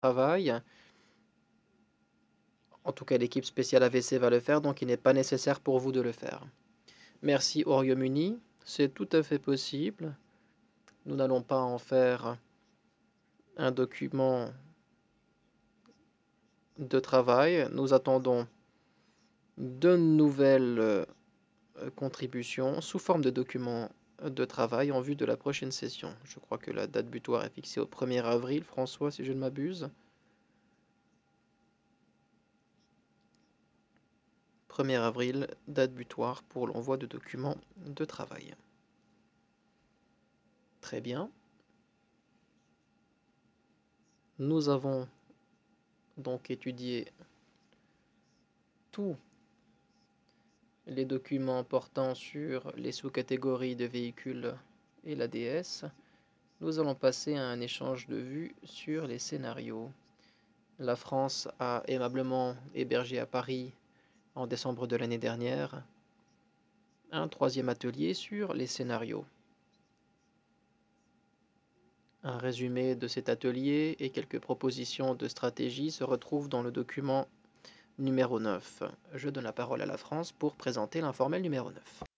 travail. En tout cas, l'équipe spéciale AVC va le faire, donc il n'est pas nécessaire pour vous de le faire. Merci au Royaume-Uni, c'est tout à fait possible. Nous n'allons pas en faire un document de travail. Nous attendons de nouvelles contributions sous forme de documents de travail en vue de la prochaine session. Je crois que la date butoir est fixée au 1er avril, François, si je ne m'abuse. 1er avril, date butoir pour l'envoi de documents de travail. Très bien. Nous avons donc étudié tous les documents portant sur les sous-catégories de véhicules et l'ADS. Nous allons passer à un échange de vues sur les scénarios. La France a aimablement hébergé à Paris, en décembre de l'année dernière, un troisième atelier sur les scénarios. Un résumé de cet atelier et quelques propositions de stratégie se retrouvent dans le document numéro 9. Je donne la parole à la France pour présenter l'informel numéro 9.